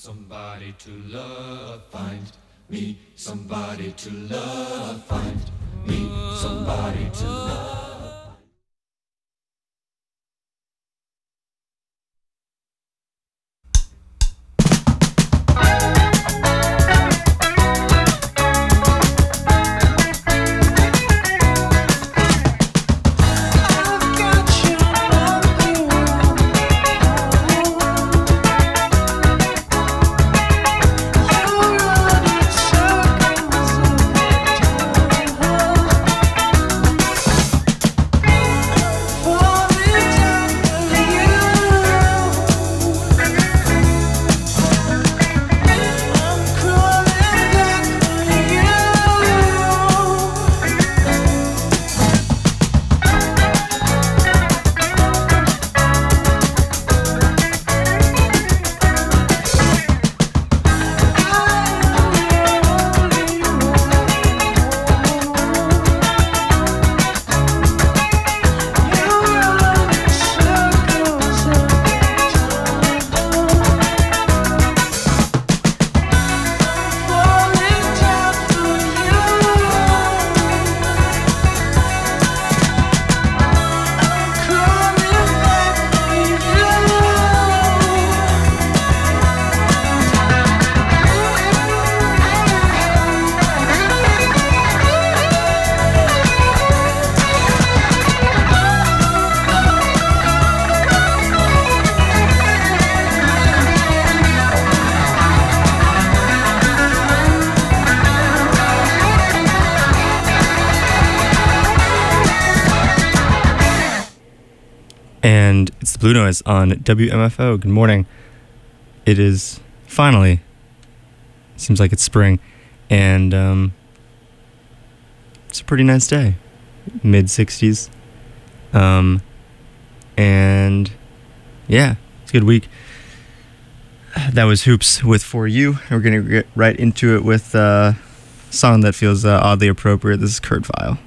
somebody to love, find me somebody to love, find me somebody to love. And it's the Blue Noise on WMFO. Good morning. It is finally, seems like it's spring, and it's a pretty nice day. Mid-60s. And yeah, it's a good week. That was Hoops with For You. We're going to get right into it with a song that feels oddly appropriate. This is Kurt Vile.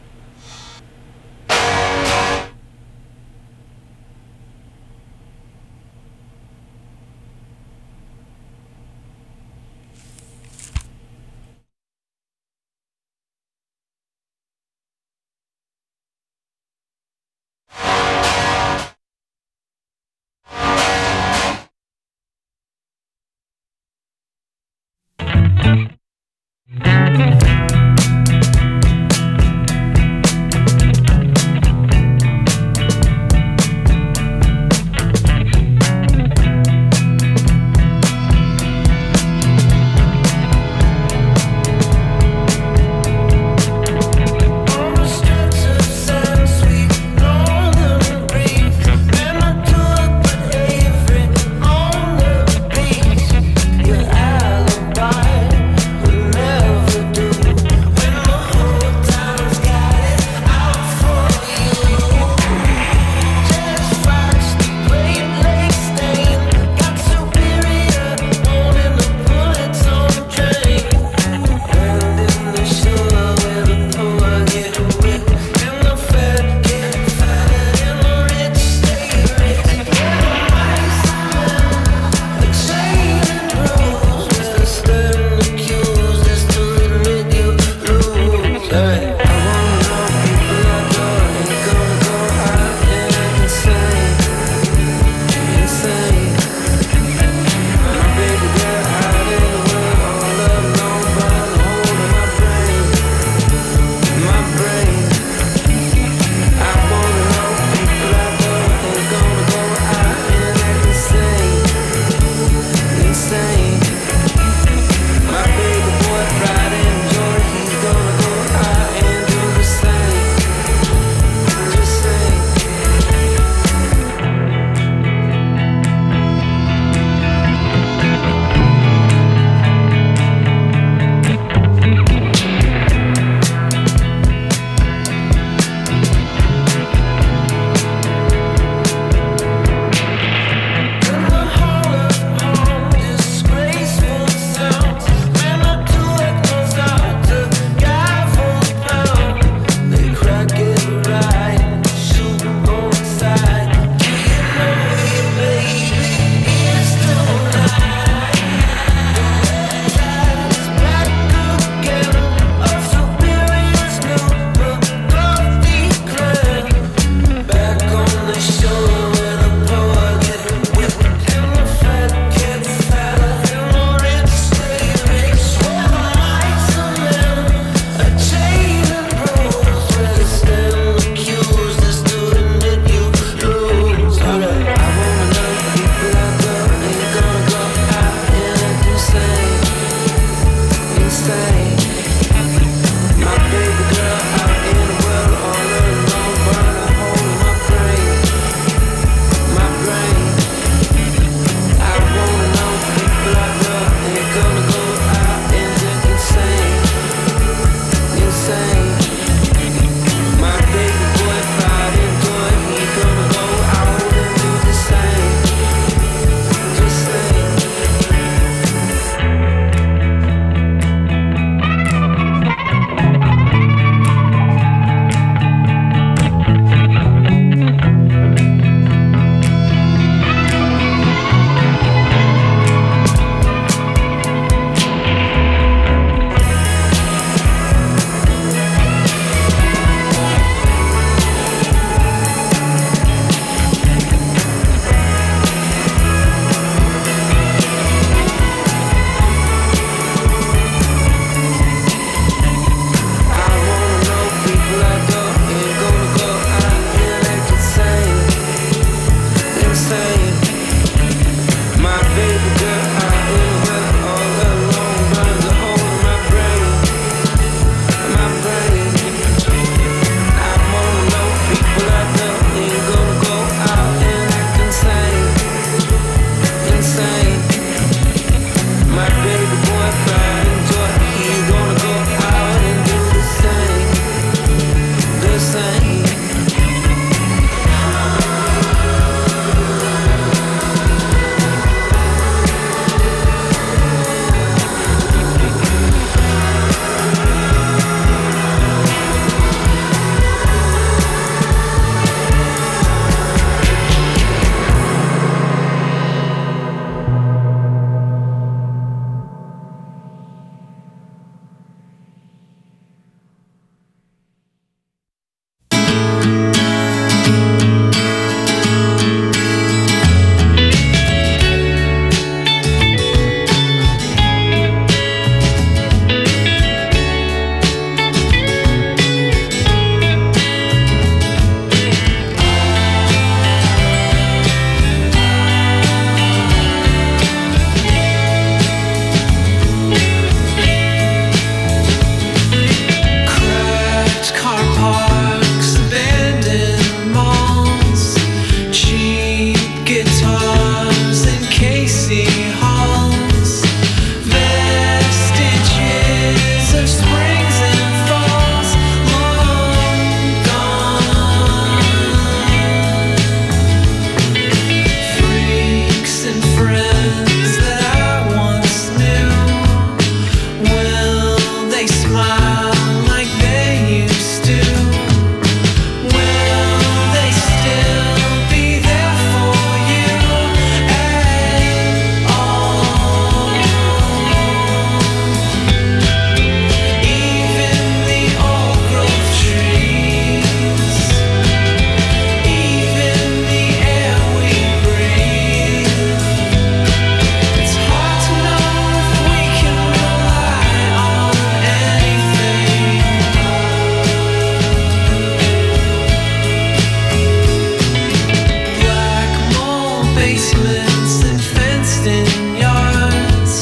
basements and fenced-in yards,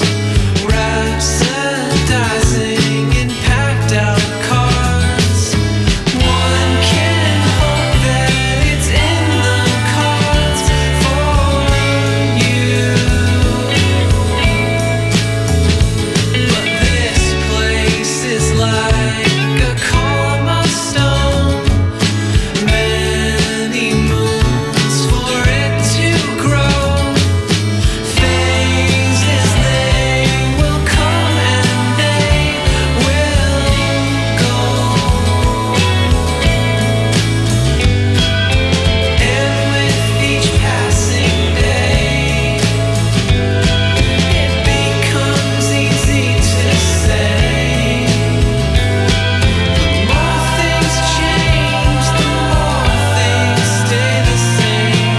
rhapsodizing in packed-out cars. One can hope that it's in the cards for you. But this place is like a column of stone, many moons for it to grow. Phases, they will come and they will go. And with each passing day, it becomes easy to say, the more things change, the more things stay the same.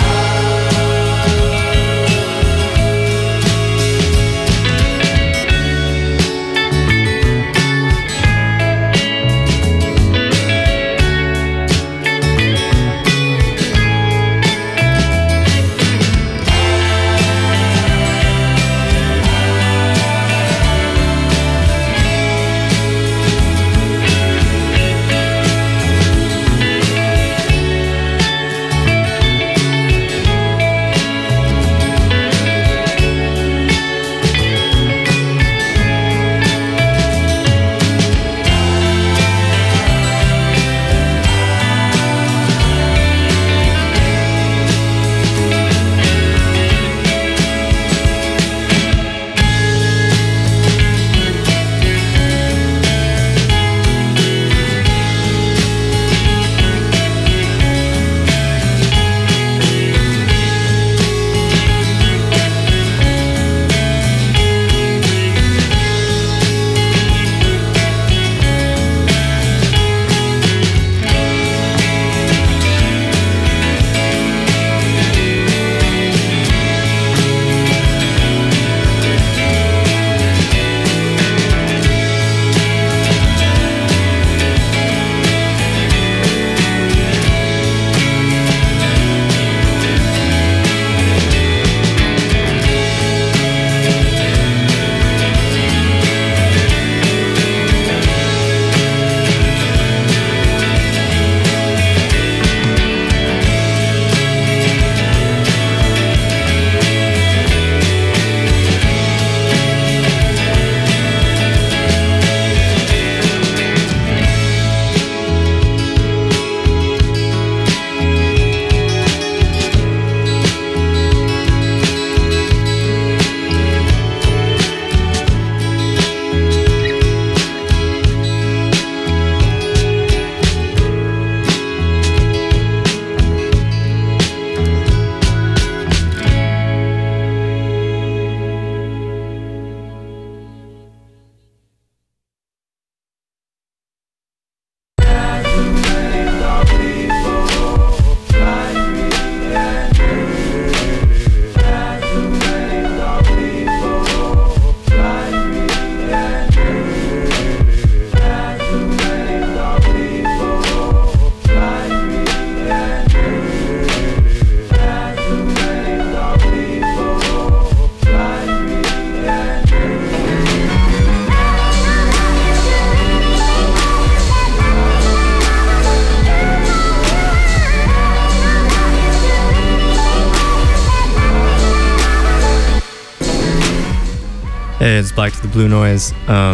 Hey, it's Black to the Blue Noise.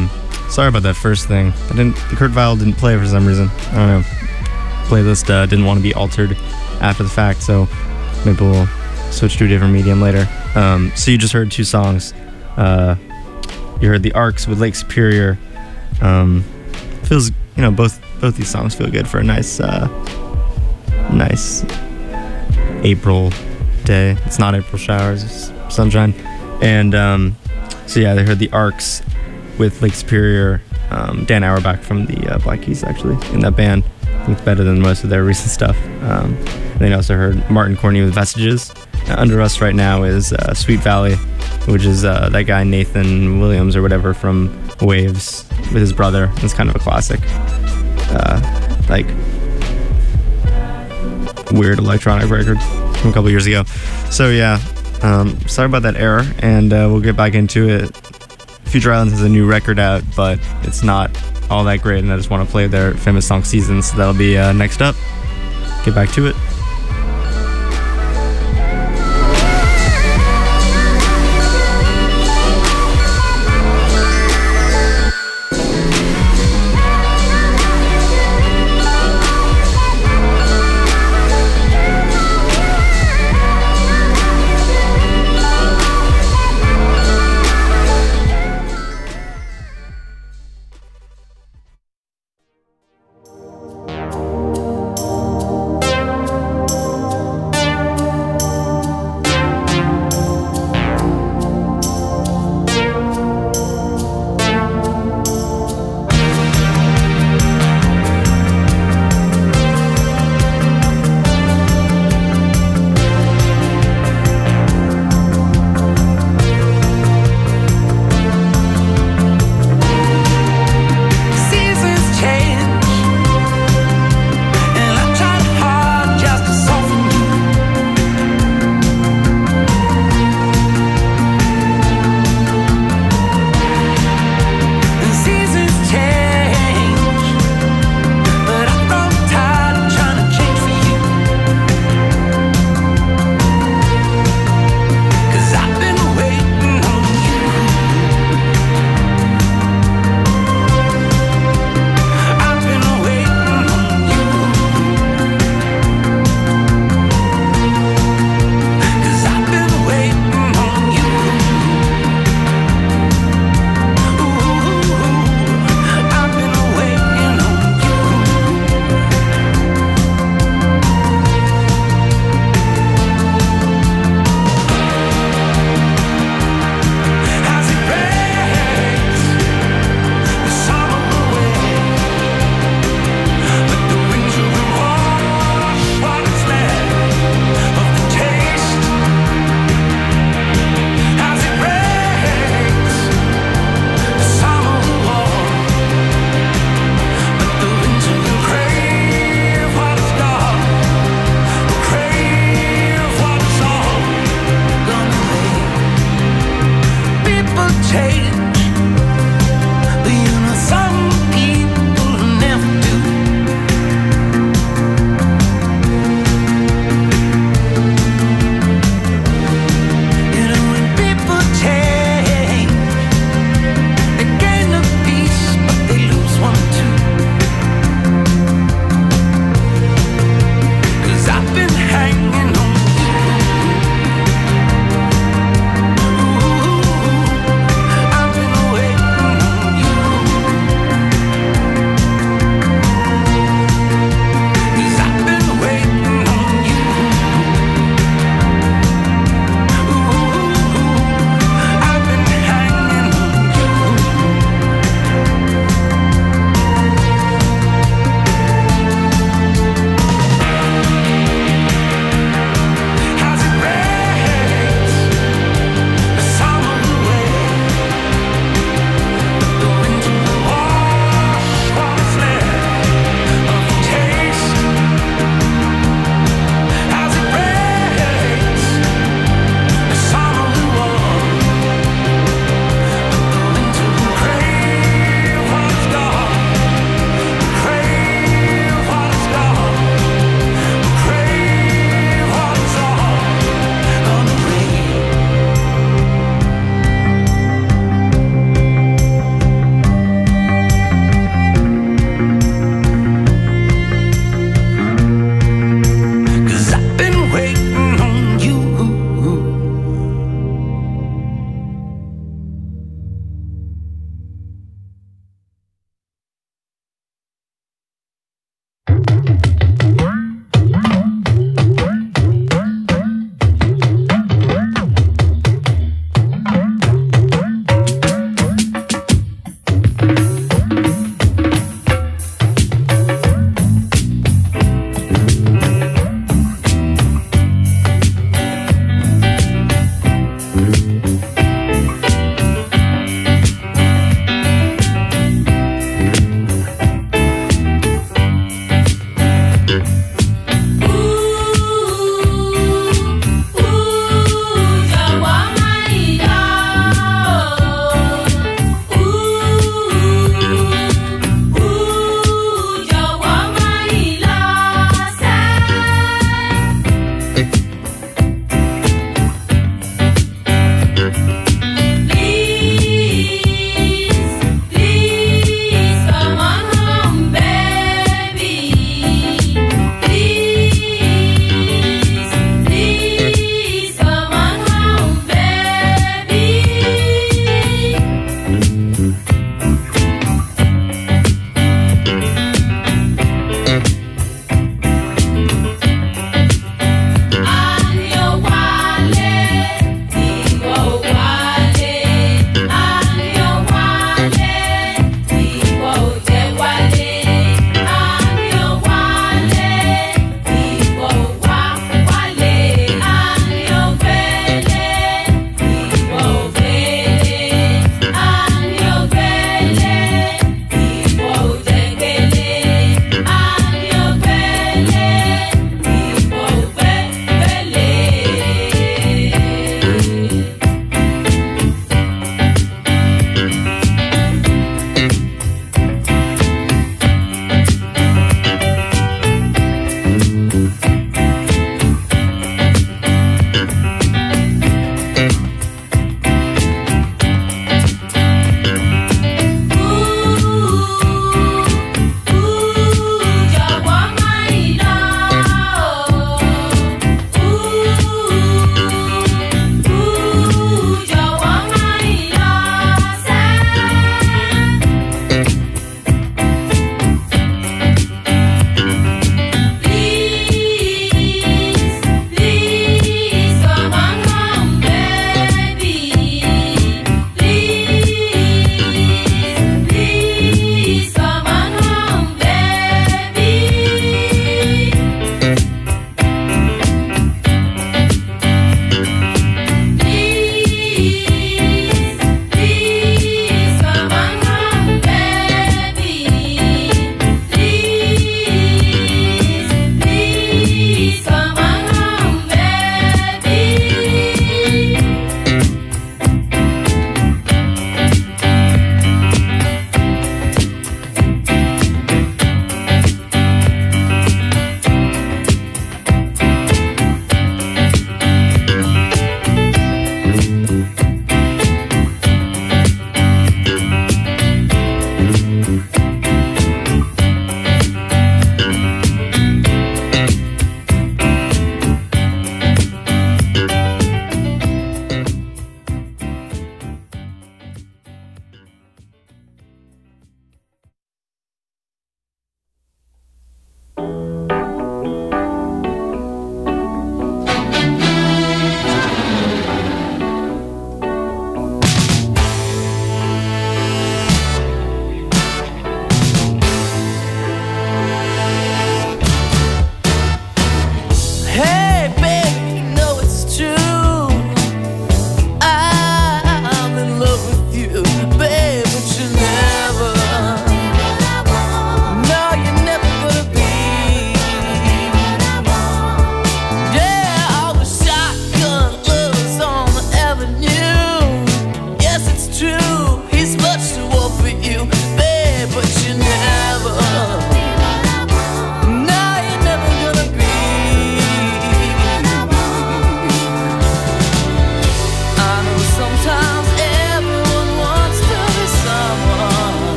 Sorry about that first thing. The Kurt Vile didn't play for some reason. I don't know. Playlist didn't want to be altered after the fact, so maybe we'll switch to a different medium later. So you just heard two songs. You heard the Arcs with Lake Superior. Feels, both these songs feel good for a nice April day. It's not April showers, it's sunshine. And so yeah, they heard the Arcs with Lake Superior. Dan Auerbach from the Black Keys, actually, in that band. I think it's better than most of their recent stuff. And then also heard Martin Corney with Vestiges. Under us right now is Sweet Valley, which is that guy Nathan Williams or whatever from Waves with his brother. It's kind of a classic, like weird electronic record. from a couple years ago. So yeah, sorry about that error, and we'll get back into it. Future Islands has a new record out, but it's not all that great, and I just want to play their famous song Seasons. So that'll be next up. Get back to it.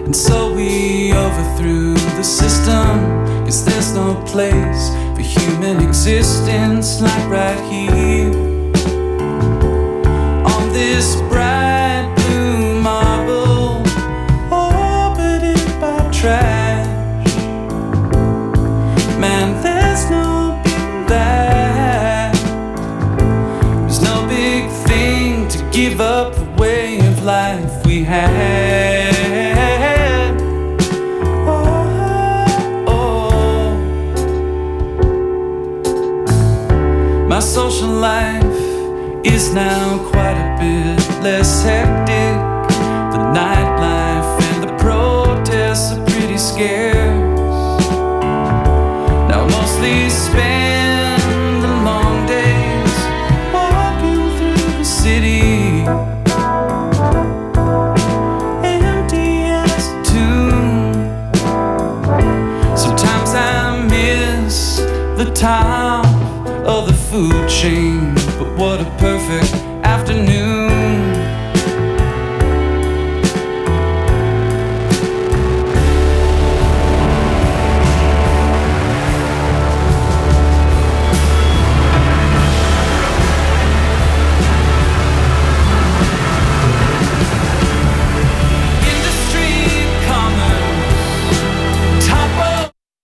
And so we overthrew the system, 'cause there's no place for human existence like right here. On this bright blue marble, orbited by trash. Man, there's no beating that. There's no big thing to give up the way of life we had. My social life is now quite a bit less hectic. The nightlife and the protests are pretty scarce. Now I mostly spend the long days walking through the city, empty as a tomb. Sometimes I miss the top of the food chain, but what a perfect afternoon. Industry, commerce, top of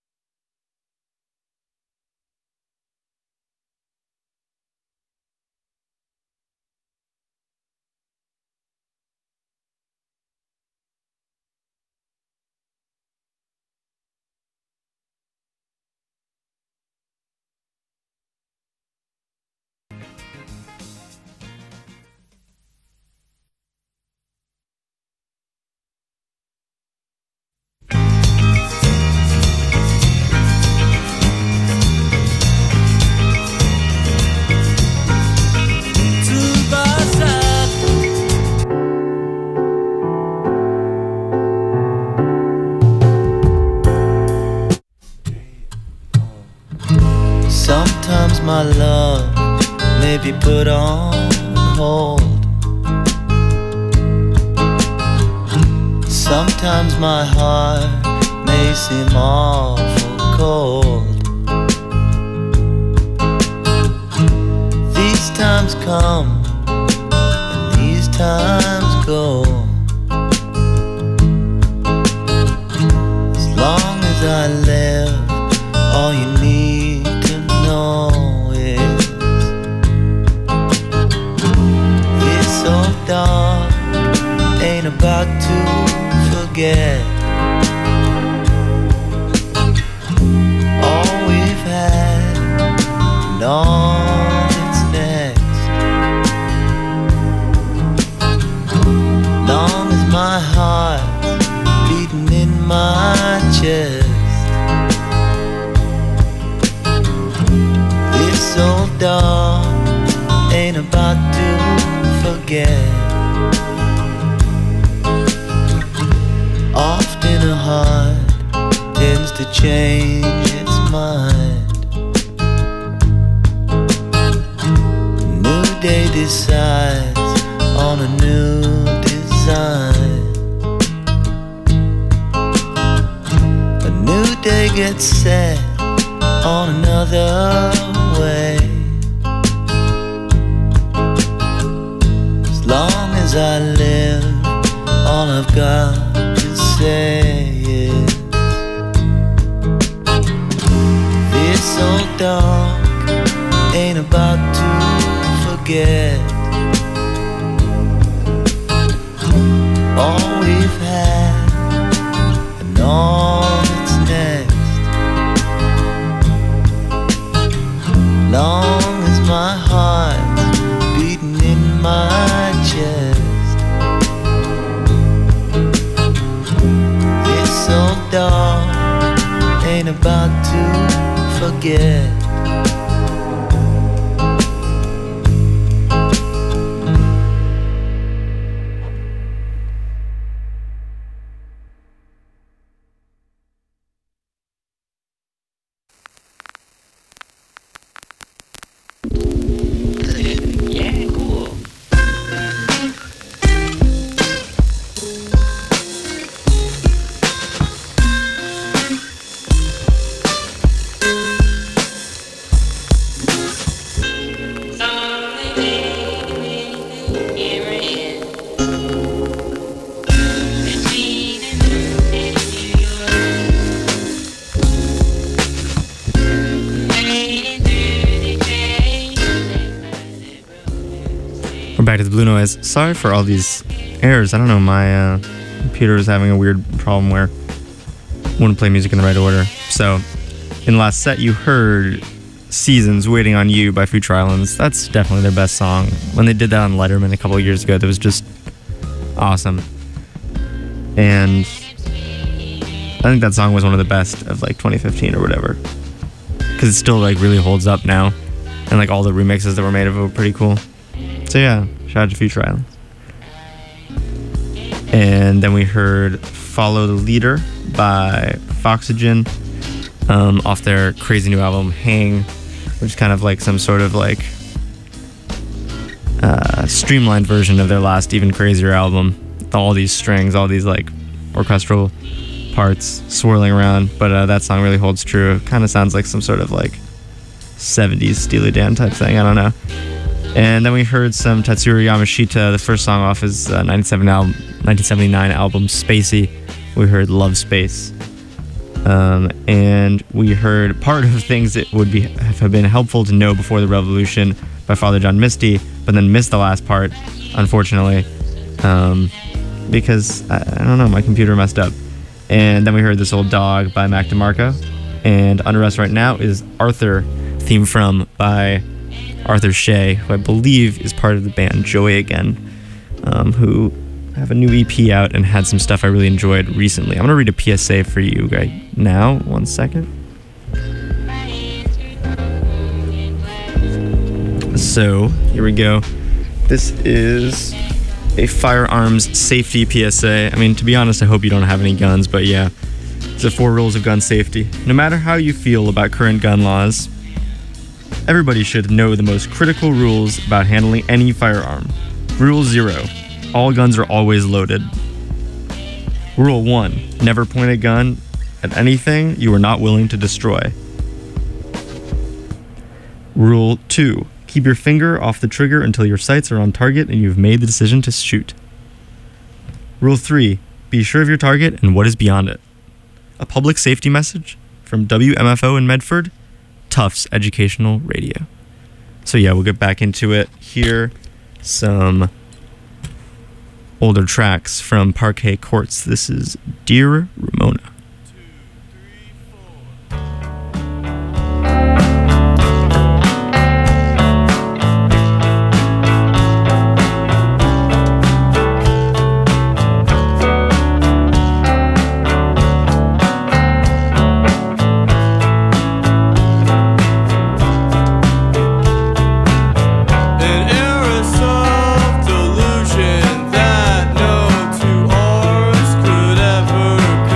Sometimes my love may be put on hold. Sometimes my heart may seem awful cold. These times come and these times go. As long as I live, all you need to know is it's so dark, ain't about to forget all we've had and all that's next. Long as my heart's beating in my chest, so dark, ain't about to forget. Often a heart tends to change its mind. A new day decides on a new design. A new day gets set on another way. As long as I live, all I've got to say is it's so dark, ain't about to forget all we've had and all that's next. Long as my heart's beating in my chest, it's so dark, ain't about to forget. Blue Noise. Sorry for all these errors. I don't know, my computer is having a weird problem where it wouldn't play music in the right order. So, in the last set, you heard Seasons, Waiting on You by Future Islands. That's definitely their best song. When they did that on Letterman a couple of years ago, that was just awesome. And I think that song was one of the best of like 2015 or whatever. Because it still like really holds up now. And like all the remixes that were made of it were pretty cool. So yeah, shout out to Future Islands. And then we heard Follow the Leader by Foxygen off their crazy new album Hang, which is kind of like some sort of like streamlined version of their last even crazier album. All these strings, all these like orchestral parts swirling around, but that song really holds true. Kind of sounds like some sort of like 70s Steely Dan type thing, I don't know. And then we heard some Tatsuro Yamashita, the first song off his 1979 album Spacey. We heard Love Space. And we heard part of things that would have been helpful to know before the revolution by Father John Misty, but then missed the last part, unfortunately, because, I don't know, my computer messed up. And then we heard This Old Dog by Mac DeMarco. And under us right now is Arthur, theme from by Arthur Shea, who I believe is part of the band Joey Again, who have a new EP out and had some stuff I really enjoyed recently. I'm going to read a PSA for you right now. 1 second. So, here we go. This is a firearms safety PSA. I mean, to be honest, I hope you don't have any guns, but yeah. It's the 4 rules of gun safety. No matter how you feel about current gun laws, everybody should know the most critical rules about handling any firearm. Rule 0. All guns are always loaded. Rule 1. Never point a gun at anything you are not willing to destroy. Rule 2. Keep your finger off the trigger until your sights are on target and you've made the decision to shoot. Rule 3. Be sure of your target and what is beyond it. A public safety message from WMFO in Medford, Tufts Educational Radio. So yeah, we'll get back into it here. Some older tracks from Parquet Courts. This is Dear Ramona. Delusion that no two hearts could ever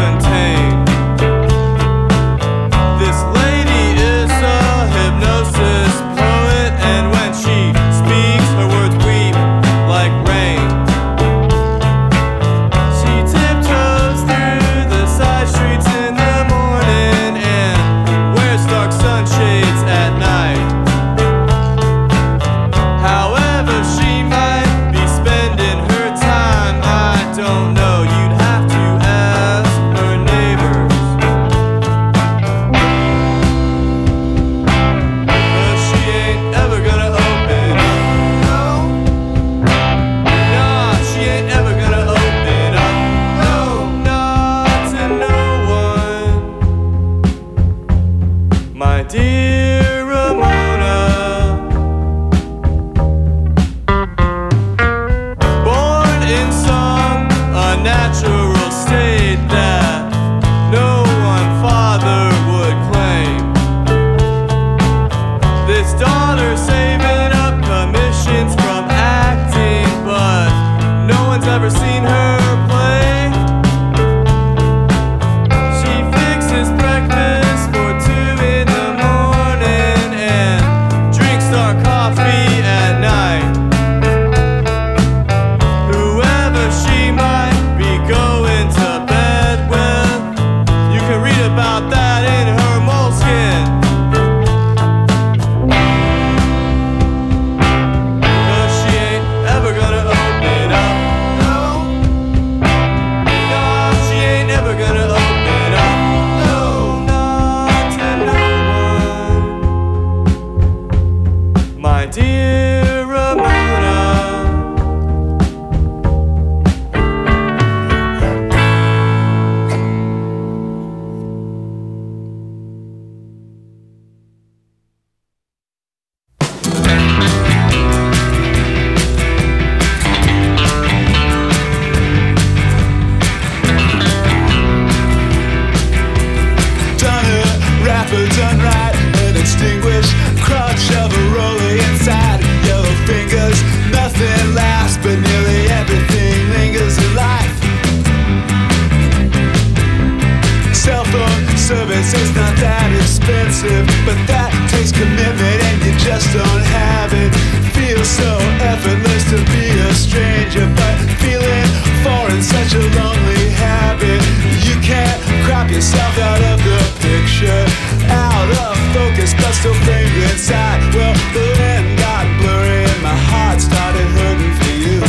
service is not that expensive, but that takes commitment and you just don't have it. Feels so effortless to be a stranger, but feeling foreign, such a lonely habit. You can't crop yourself out of the picture, out of focus but still framed inside. Well, the land got blurry and my heart started hurting for you.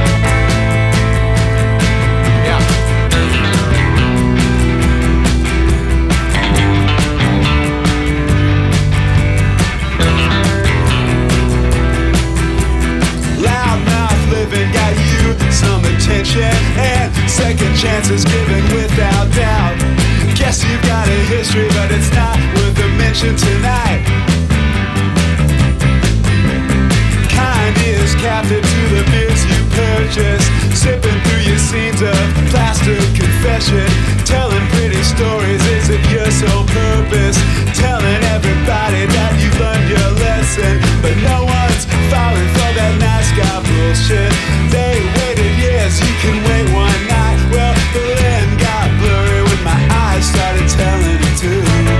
Got you some attention and second chances given without doubt. Guess you've got a history, but it's not worth a mention tonight. Kind is captive to the beers you purchase, sipping through your scenes of plaster confession, telling pretty stories isn't your sole purpose, telling everybody that you've learned your lesson, but no one's falling for that nice guy bullshit. They waited years, you can wait one night. Well, the land got blurry when my eyes started telling it too.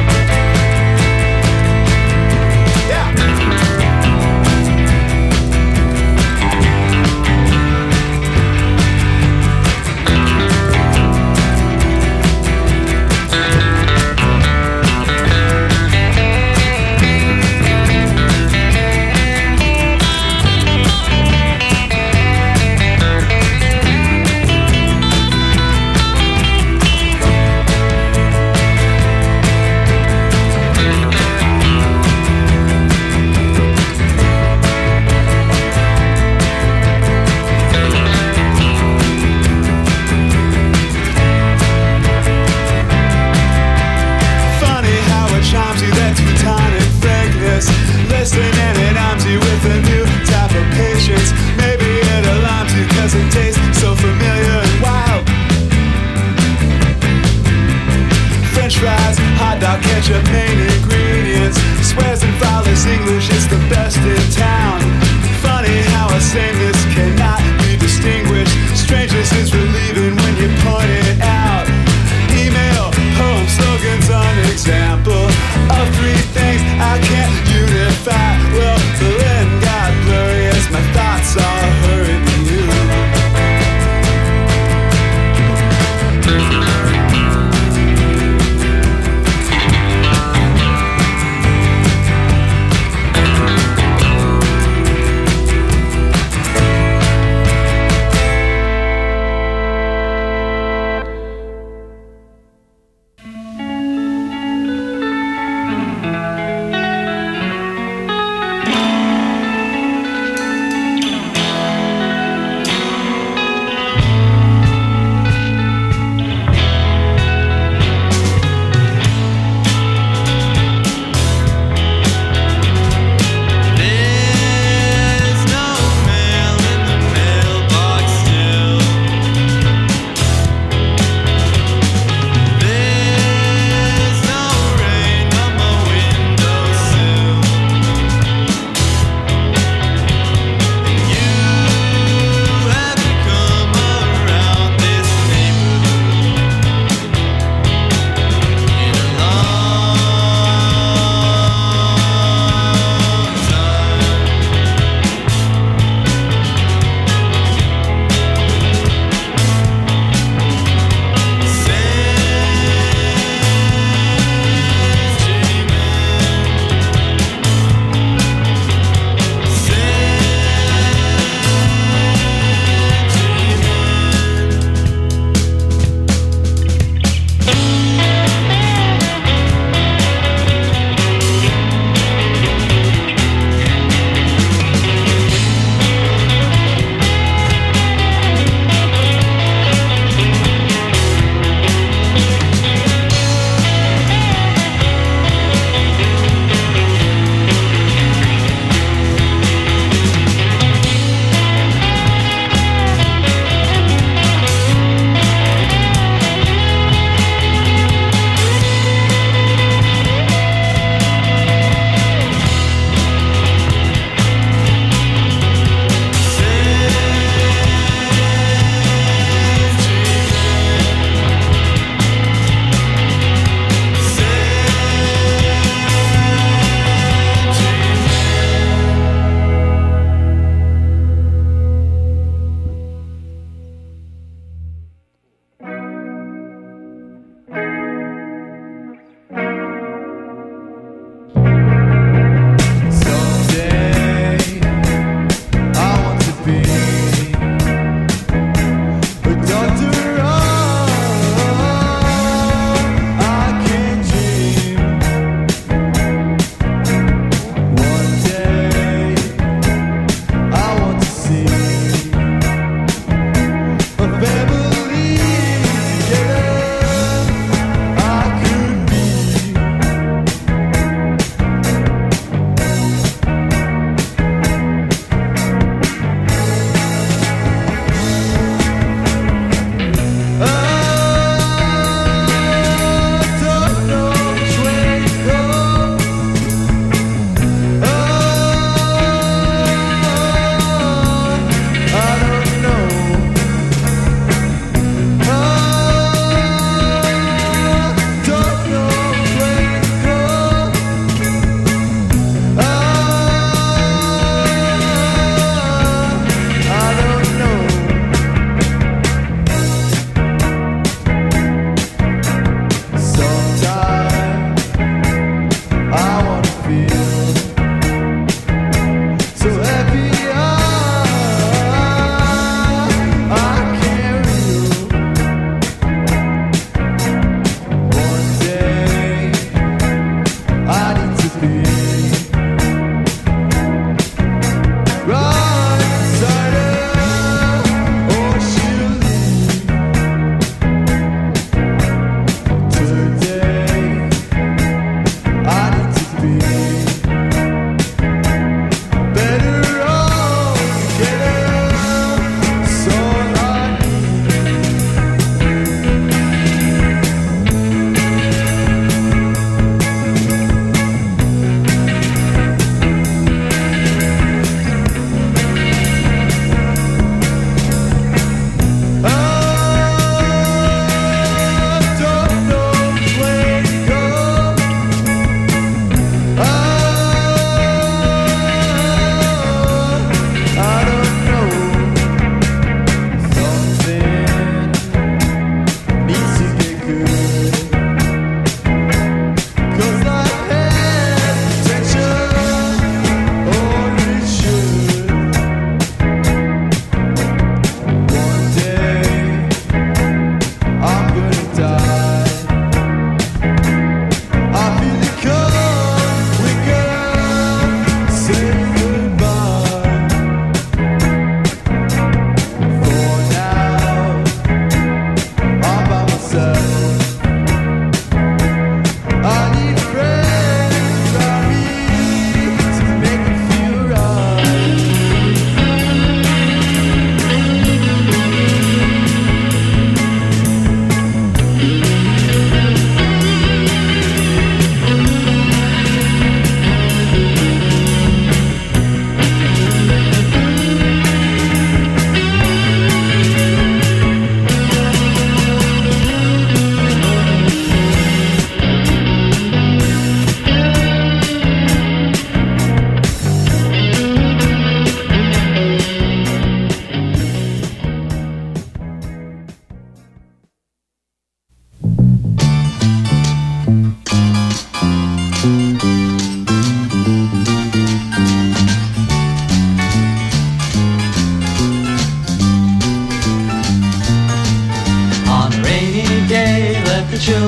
Ketchup, main ingredients, swears and flawless English is the best in town. Funny how a sameness cannot be distinguished. Strangeness is relieving when you point it out. Email, poem, slogans, an example of three things I can't unify. Well, the land got blurry as my thoughts all hurried to you.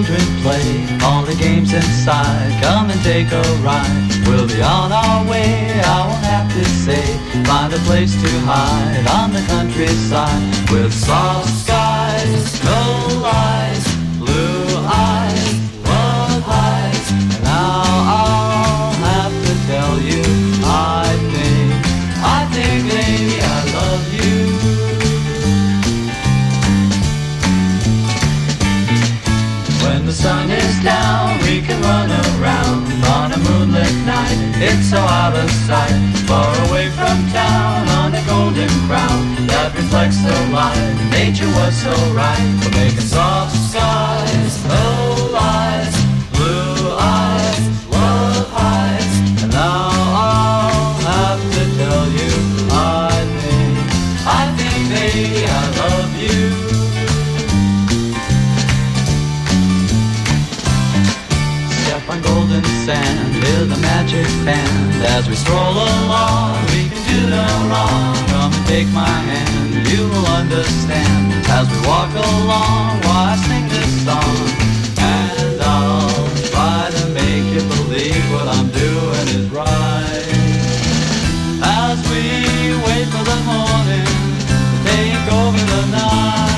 children play all the games inside. Come and take a ride. We'll be on our way, I won't have to say. Find a place to hide on the countryside with soft skies, no lies, blue eyes, love highs. And now I'll have to tell you, I think maybe I love you. When the sun is down, we can run around on a moonlit night. It's so out of sight, far away from town on a golden crown that reflects the light. Nature was so right for making soft skies, no lies, blue eyes, love highs. And now I'll have to tell you, I think maybe I love you. On golden sand, hear the magic band. As we stroll along, we can do no wrong. Come and take my hand, you will understand. As we walk along, while I sing this song, and I'll try to make you believe what I'm doing is right. As we wait for the morning to take over the night.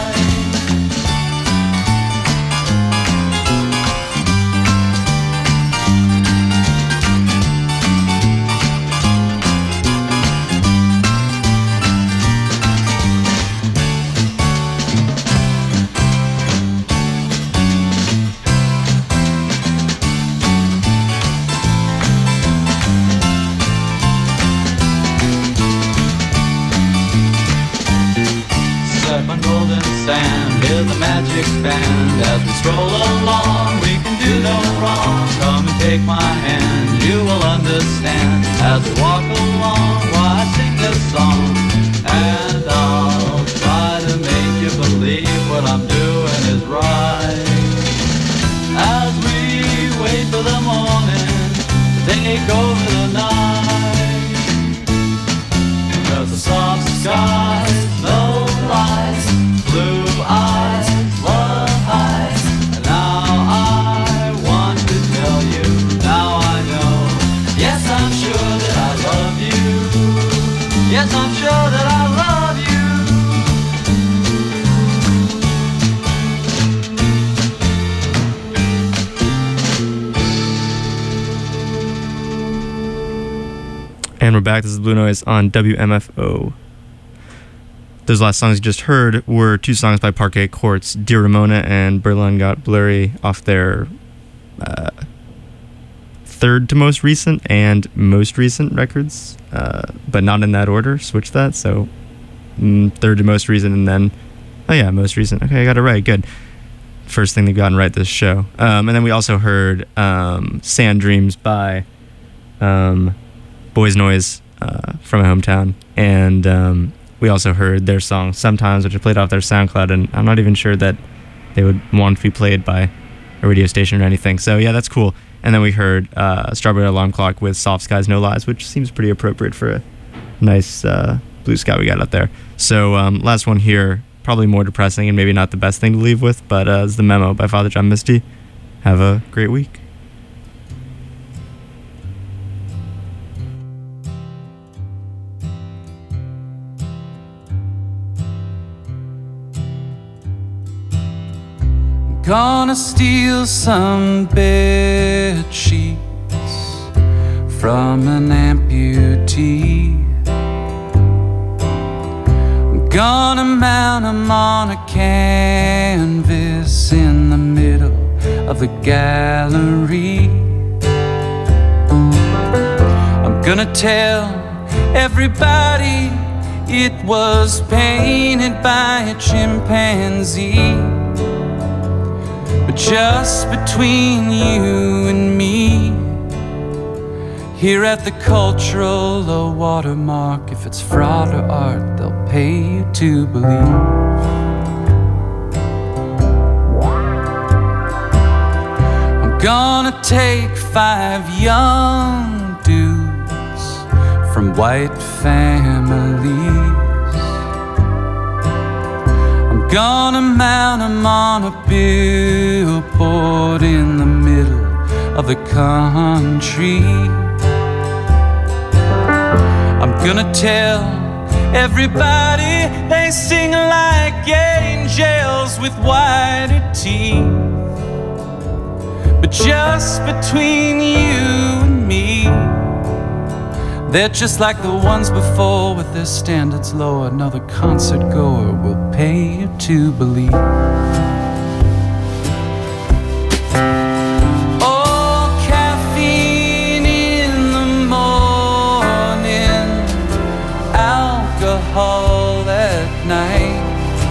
Hear the magic band. As we stroll along, we can do no wrong. Come and take my hand, you will understand. As we walk along, while I sing this song, and I'll try to make you believe what I'm doing is right. As we wait for the morning to take over the night, there's a soft skies, no lies, blue eyes, love highs. And now I want to tell you, now I know. Yes, I'm sure that I love you. Yes, I'm sure that I love you. And we're back. This is Blue Noise on WMFO. Those last songs you just heard were two songs by Parquet Courts, Dear Ramona and Berlin Got Blurry, off their third to most recent and most recent records, but not in that order. Switch that. So third to most recent and then, oh yeah, most recent. Okay, I got it right. Good. First thing they've gotten right this show. And then we also heard Sand Dreams by Boys Noise from my hometown. And we also heard their song Sometimes, which I played off their SoundCloud, and I'm not even sure that they would want to be played by a radio station or anything. So yeah, that's cool. And then we heard Strawberry Alarm Clock with Soft Skies, No Lies, which seems pretty appropriate for a nice blue sky we got out there. So last one here, probably more depressing and maybe not the best thing to leave with, but is The Memo by Father John Misty. Have a great week. Gonna steal some bed sheets from an amputee. I'm gonna mount 'em on a canvas in the middle of the gallery. I'm gonna tell everybody it was painted by a chimpanzee. But just between you and me, here at the Cultural Low Water Mark, if it's fraud or art, they'll pay you to believe. I'm gonna take 5 young dudes from white families. I'm Gonna mount 'em on a billboard in the middle of the country. I'm gonna tell everybody they sing like angels with whiter teeth. But just between you and me, they're just like the ones before with their standards low. Another concert goer will pay you to believe. Oh, caffeine in the morning, alcohol at night,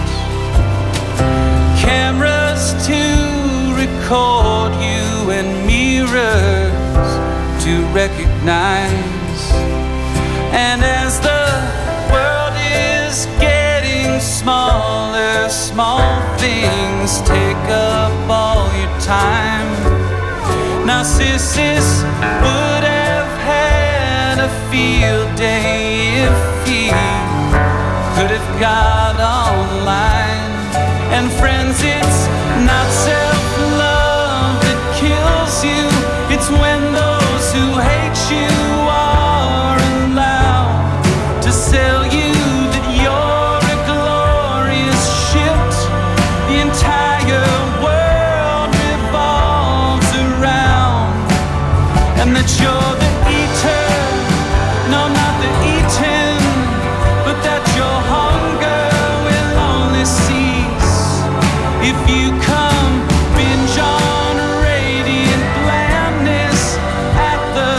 cameras to record you and mirrors to recognize. And as the world is getting smaller, small things take up all your time. Narcissus would have had a field day if he could have got online. And friends, it's not self-love that kills you, it's when those who hate you are allowed to sell you that you're a glorious shit. The entire world revolves around, and that you're the eater, no, not the eaten, but that your hunger will only cease if you come binge on radiant blandness at the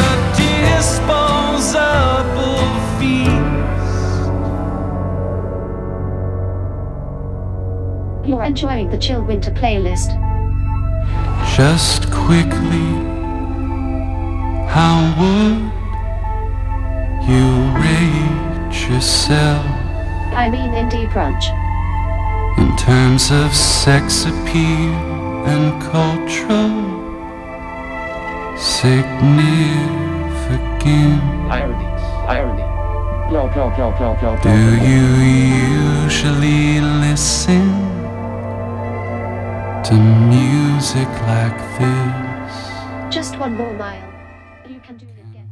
disposable feast. You're enjoying the Chill Winter playlist. Just quickly, how would you rate yourself I mean indie brunch. in terms of sex appeal and cultural significance? Irony. Do you usually listen to music like this? Just one more mile. You can do it again.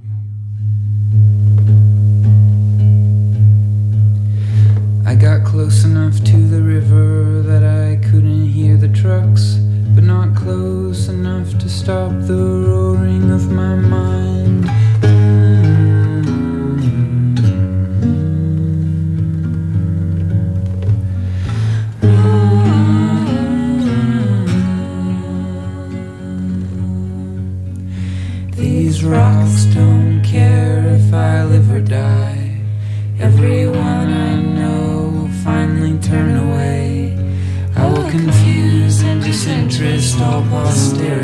I got close enough to the river that I couldn't hear the trucks, but not close enough to stop the roaring of my mind. These rocks don't care if I live or die. Everyone I know will finally turn away. I will confuse and disinterest all posterity.